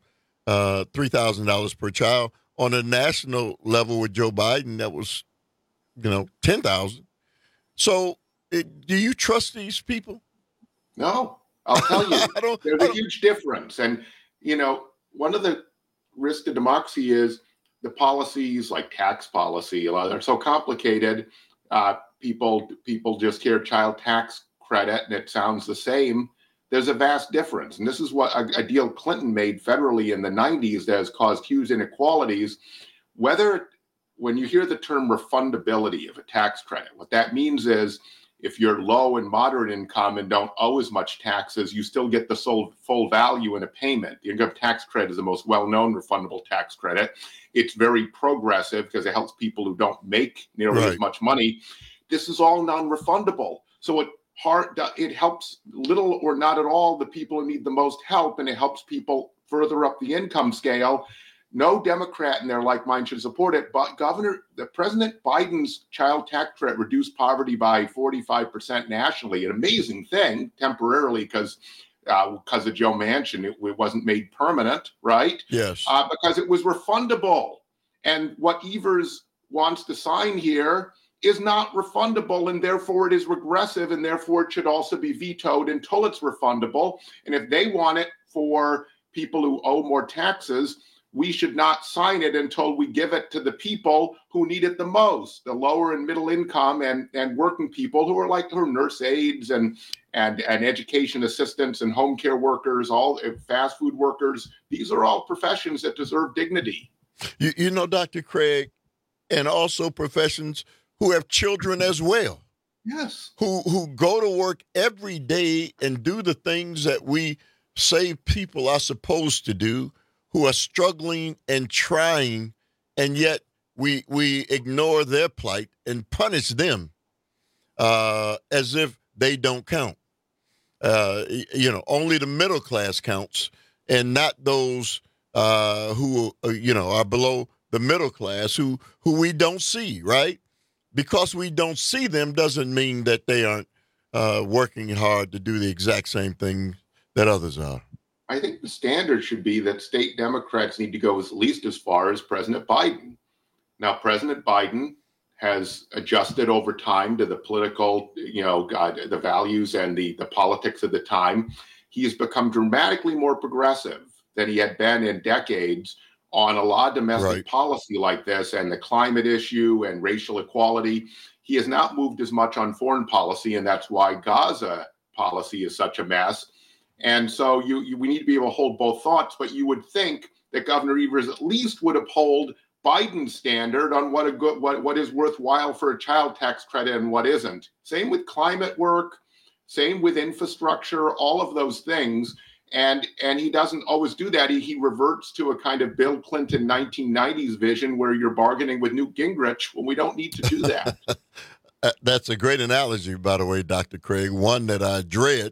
Speaker 17: $3,000 per child. On a national level with Joe Biden, that was, $10,000. So do you trust these people?
Speaker 18: No, I'll tell you. There's a huge difference. And, one of the risks to democracy is the policies like tax policy. They're so complicated. People just hear child tax credit and it sounds the same. There's a vast difference. And this is what a deal Clinton made federally in the 90s that has caused huge inequalities. When you hear the term refundability of a tax credit, what that means is if you're low and moderate income and don't owe as much taxes, you still get the full value in a payment. The income tax credit is the most well-known refundable tax credit. It's very progressive because it helps people who don't make nearly as much money. This is all non-refundable. So it helps little or not at all the people who need the most help, and it helps people further up the income scale. No Democrat in their like mind should support it, but President Biden's child tax credit reduced poverty by 45% nationally, an amazing thing temporarily because of Joe Manchin. It wasn't made permanent, right?
Speaker 17: Yes.
Speaker 18: Because it was refundable. And what Evers wants to sign here is not refundable, and therefore it is regressive, and therefore it should also be vetoed until it's refundable. And if they want it for people who owe more taxes, we should not sign it until we give it to the people who need it the most, the lower and middle income and working people who are nurse aides and education assistants and home care workers, all fast food workers. These are all professions that deserve dignity.
Speaker 17: Dr. Craig, and also professions who have children as well.
Speaker 18: Yes.
Speaker 17: Who go to work every day and do the things that we say people are supposed to do, who are struggling and trying, and yet we ignore their plight and punish them as if they don't count. Only the middle class counts, and not those who are below the middle class who we don't see, right? Because we don't see them doesn't mean that they aren't working hard to do the exact same thing that others are.
Speaker 18: I think the standard should be that state Democrats need to go at least as far as President Biden. Now, President Biden has adjusted over time to the political, the values and the politics of the time. He has become dramatically more progressive than he had been in decades on a lot of domestic policy like this and the climate issue and racial equality. He has not moved as much on foreign policy, and that's why Gaza policy is such a mess. And so we need to be able to hold both thoughts, but you would think that Governor Evers at least would uphold Biden's standard on what is worthwhile for a child tax credit and what isn't. Same with climate work, same with infrastructure, all of those things. And he doesn't always do that. He reverts to a kind of Bill Clinton 1990s vision where you're bargaining with Newt Gingrich when we don't need to do that.
Speaker 17: That's a great analogy, by the way, Dr. Craig, one that I dread.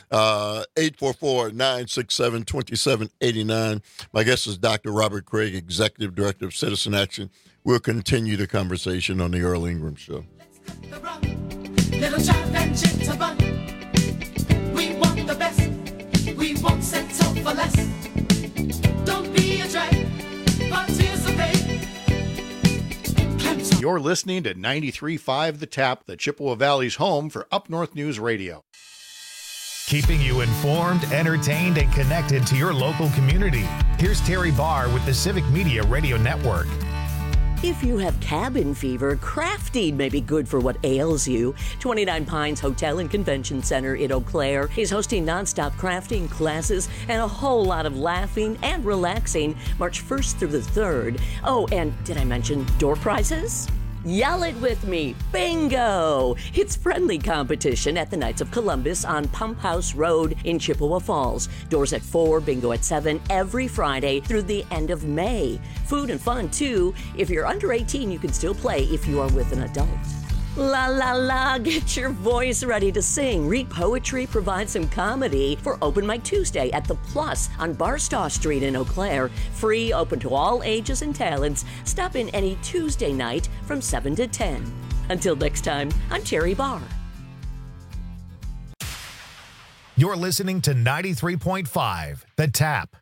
Speaker 17: 844-967-2789. My guest is Dr. Robert Craig, Executive Director of Citizen Action. We'll continue the conversation on the Earl Ingram Show.
Speaker 21: Little child and jitterbug. We want the best. We won't settle for less. Don't be a drag. Participate.
Speaker 9: You're listening to 93.5 The Tap, the Chippewa Valley's home for Up North News Radio.
Speaker 5: Keeping you informed, entertained, and connected to your local community. Here's Terry Barr with the Civic Media Radio Network.
Speaker 10: If you have cabin fever, crafting may be good for what ails you. 29 Pines Hotel and Convention Center in Eau Claire is hosting nonstop crafting classes and a whole lot of laughing and relaxing March 1st through the 3rd. Oh, and did I mention door prizes? Yell it with me. Bingo! It's friendly competition at the Knights of Columbus on Pump House Road in Chippewa Falls. Doors at 4, bingo at 7 every Friday through the end of May. Food and fun, too. If you're under 18, you can still play if you are with an adult. La la la, get your voice ready to sing. Read poetry, provide some comedy for Open Mic Tuesday at The Plus on Barstow Street in Eau Claire. Free, open to all ages and talents. Stop in any Tuesday night from 7 to 10. Until next time, I'm Terry Barr.
Speaker 5: You're listening to 93.5, The Tap.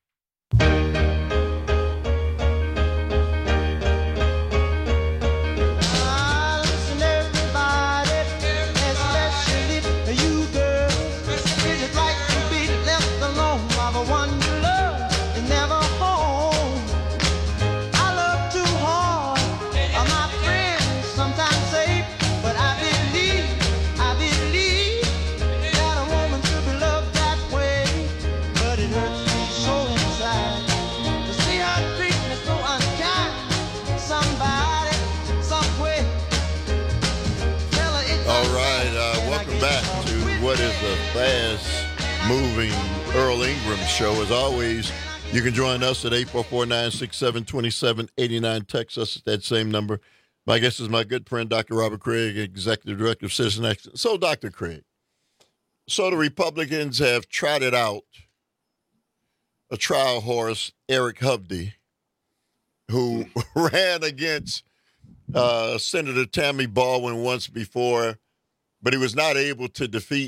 Speaker 17: What is a fast-moving Earl Ingram show. As always, you can join us at 844-967-2789. Text us at that same number. My guest is my good friend, Dr. Robert Craig, Executive Director of Citizen Action. So, Dr. Craig, so the Republicans have trotted out a trial horse, Eric Hovde, who ran against Senator Tammy Baldwin once before, but he was not able to defeat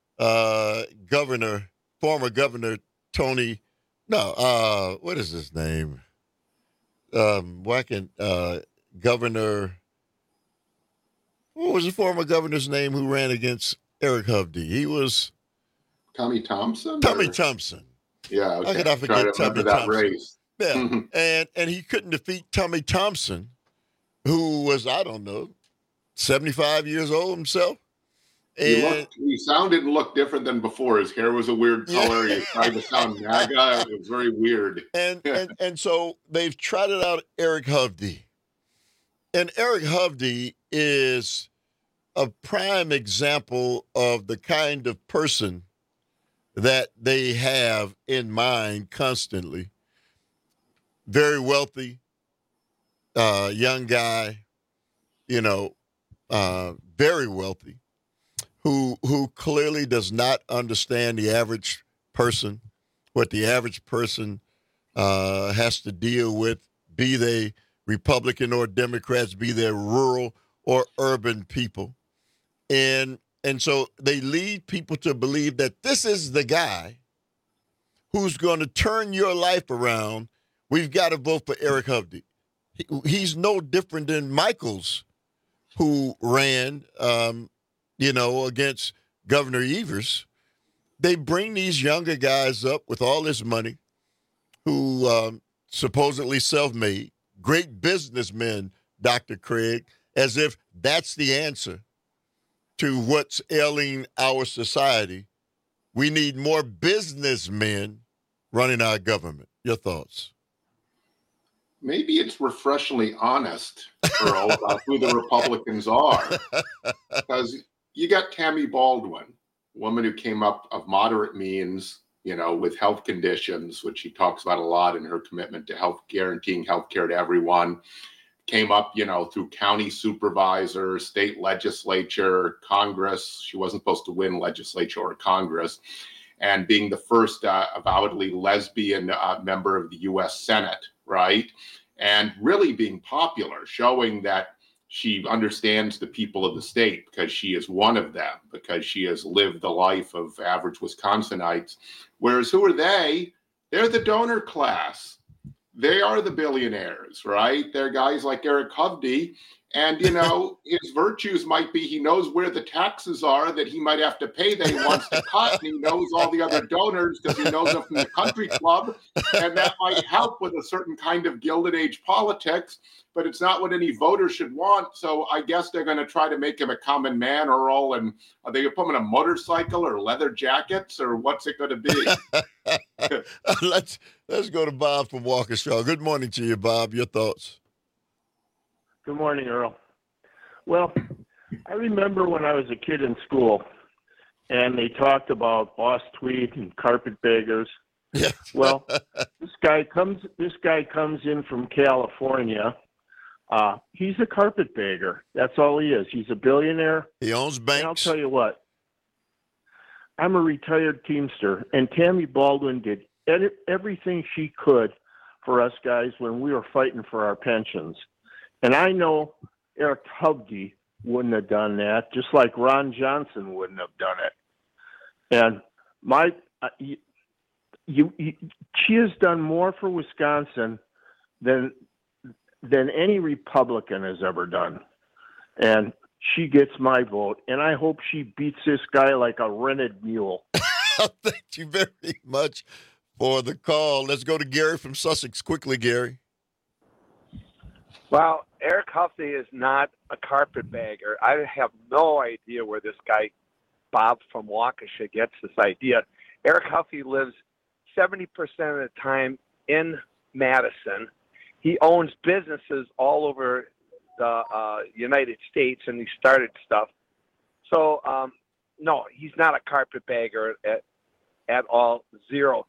Speaker 17: former Governor Tony. No, what is his name? Governor. What was the former governor's name who ran against Eric Hovde? He was
Speaker 18: Tommy Thompson.
Speaker 17: Tommy Thompson.
Speaker 18: Yeah, okay.
Speaker 17: How could I forget Tommy
Speaker 18: that
Speaker 17: Thompson? Race.
Speaker 18: Mm-hmm.
Speaker 17: Yeah, and he couldn't defeat Tommy Thompson, who was, I don't know, 75 years old himself.
Speaker 18: He sounded and looked different than before. His hair was a weird color. He tried to sound MAGA. It was very weird.
Speaker 17: And so they've trotted out Eric Hovde. And Eric Hovde is a prime example of the kind of person that they have in mind constantly. Very wealthy, young guy, very wealthy. Who clearly does not understand the average person, what the average person has to deal with, be they Republican or Democrats, be they rural or urban people. And so they lead people to believe that this is the guy who's going to turn your life around. We've got to vote for Eric Hovde. He's no different than Michaels, who ran against Governor Evers. They bring these younger guys up with all this money who supposedly self-made, great businessmen, Dr. Craig, as if that's the answer to what's ailing our society. We need more businessmen running our government. Your thoughts?
Speaker 18: Maybe it's refreshingly honest, Earl, about who the Republicans are. Because you got Tammy Baldwin, a woman who came up of moderate means, with health conditions, which she talks about a lot in her commitment to guaranteeing health care to everyone. Came up, through county supervisor, state legislature, Congress. She wasn't supposed to win legislature or Congress. And being the first avowedly lesbian member of the U.S. Senate, right? And really being popular, showing that she understands the people of the state because she is one of them, because she has lived the life of average Wisconsinites. Whereas who are they? They're the donor class. They are the billionaires, right? They're guys like Eric Hovde. And, his virtues might be he knows where the taxes are that he might have to pay that he wants to cut. And he knows all the other donors because he knows them from the country club. And that might help with a certain kind of Gilded Age politics. But it's not what any voter should want. So I guess they're going to try to make him a common man, Earl. And are they going to put him in a motorcycle or leather jackets, or what's it going to be?
Speaker 17: Let's go to Bob from Waukesha. Good morning to you, Bob. Your thoughts?
Speaker 11: Good morning, Earl. Well, I remember when I was a kid in school, and they talked about Boss Tweed and carpetbaggers.
Speaker 17: Yeah.
Speaker 11: Well, this guy comes in from California. He's a carpetbagger. That's all he is. He's a billionaire.
Speaker 17: He owns banks.
Speaker 11: And I'll tell you what. I'm a retired Teamster, and Tammy Baldwin did everything she could for us guys when we were fighting for our pensions. And I know Eric Hubdy wouldn't have done that, just like Ron Johnson wouldn't have done it. And she has done more for Wisconsin than any Republican has ever done. And she gets my vote, and I hope she beats this guy like a rented mule.
Speaker 17: Thank you very much for the call. Let's go to Gary from Sussex. Quickly, Gary.
Speaker 12: Well, Eric Huffey is not a carpetbagger. I have no idea where this guy, Bob from Waukesha, gets this idea. Eric Huffey lives 70% of the time in Madison. He owns businesses all over the United States, and he started stuff. So, no, he's not a carpetbagger at all, zero.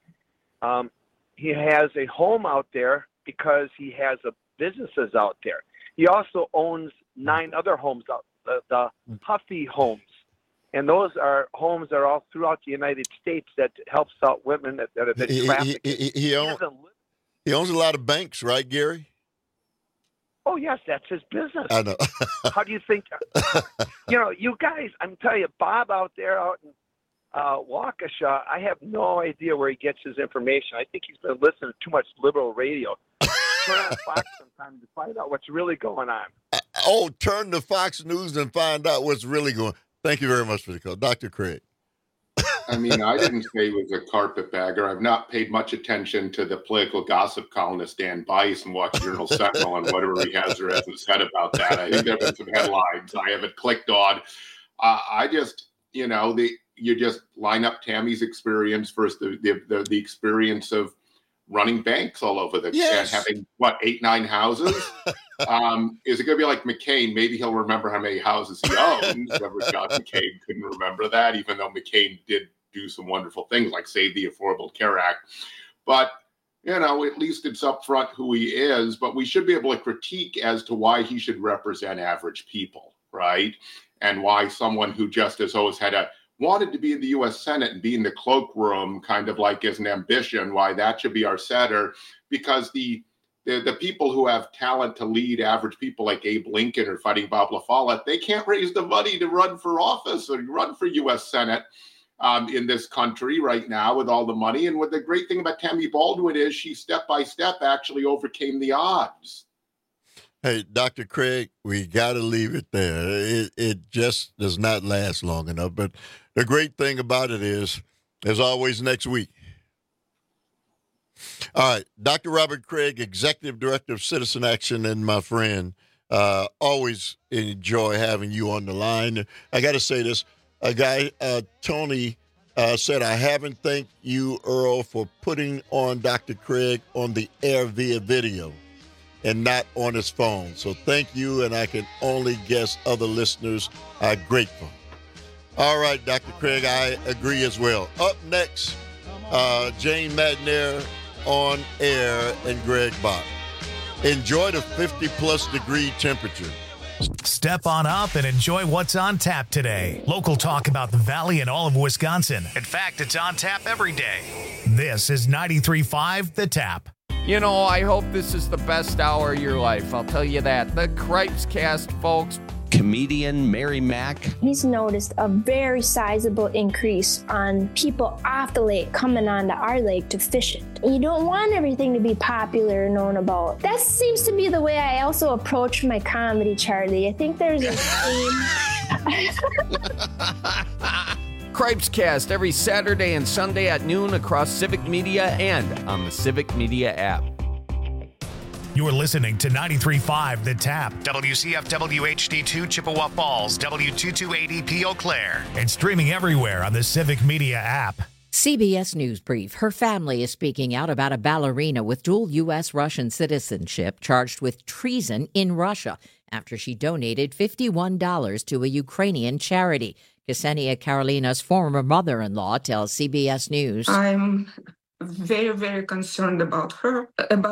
Speaker 12: He has a home out there because he has businesses out there. He also owns 9 other homes out, the Huffey homes. And those are homes that are all throughout the United States that helps out women that have been trafficked.
Speaker 17: He owns a lot of banks, right, Gary?
Speaker 12: Oh, yes, that's his business.
Speaker 17: I know.
Speaker 12: How do you think? You guys, I'm telling you, Bob out there out in Waukesha, I have no idea where he gets his information. I think he's been listening to too much liberal radio. Turn on Fox sometime to find out what's really going on.
Speaker 17: Turn to Fox News and find out what's really going on. Thank you very much for the call. Dr. Craig.
Speaker 18: I mean, I didn't say he was a carpetbagger. I've not paid much attention to the political gossip columnist Dan Bice and watch Journal Sentinel and whatever he has or hasn't said about that. I think there have been some headlines I haven't clicked on. I just, you just line up Tammy's experience versus the experience of running banks all over and having 8-9 houses. Is it going to be like McCain? Maybe he'll remember how many houses he owns. John McCain couldn't remember that, even though McCain did do some wonderful things like save the Affordable Care Act. But at least it's upfront who he is. But we should be able to critique as to why he should represent average people, right? And why someone who just has always wanted to be in the U.S. Senate and be in the cloakroom kind of like as an ambition, why that should be our setter, because the people who have talent to lead average people like Abe Lincoln or Fighting Bob LaFollette, they can't raise the money to run for office or run for U.S. Senate in this country right now with all the money. And what the great thing about Tammy Baldwin is she step by step actually overcame the odds.
Speaker 17: Hey, Dr. Craig, we got to leave it there. It just does not last long enough. But the great thing about it is, there's always next week. All right, Dr. Robert Craig, Executive Director of Citizen Action, and my friend, always enjoy having you on the line. I got to say this. A guy, Tony, said, I haven't thanked you, Earl, for putting on Dr. Craig on the air via video and not on his phone. So thank you, and I can only guess other listeners are grateful. All right, Dr. Craig, I agree as well. Up next, Jane Madnair on air and Greg Bach. Enjoy the 50-plus degree temperature.
Speaker 5: Step on up and enjoy what's on tap today. Local talk about the Valley and all of Wisconsin. In fact, it's on tap every day. This is 93.5 The Tap.
Speaker 14: I hope this is the best hour of your life. I'll tell you that. The Cripes Cast, folks.
Speaker 15: Comedian Mary Mack.
Speaker 16: He's noticed a very sizable increase on people off the lake coming onto our lake to fish it. You don't want everything to be popular and known about. That seems to be the way I also approach my comedy, Charlie. I think there's a theme.
Speaker 14: Cripes Cast every Saturday and Sunday at noon across Civic Media and on the Civic Media app.
Speaker 5: You're listening to 93.5 The Tap, WCFW HD2 Chippewa Falls, W228EP Eau Claire, and streaming everywhere on the Civic Media app.
Speaker 20: CBS News Brief. Her family is speaking out about a ballerina with dual U.S.-Russian citizenship charged with treason in Russia. after she donated $51 to a Ukrainian charity. Ksenia Karolina's former mother-in-law tells CBS News.
Speaker 2: I'm very, very concerned about her, about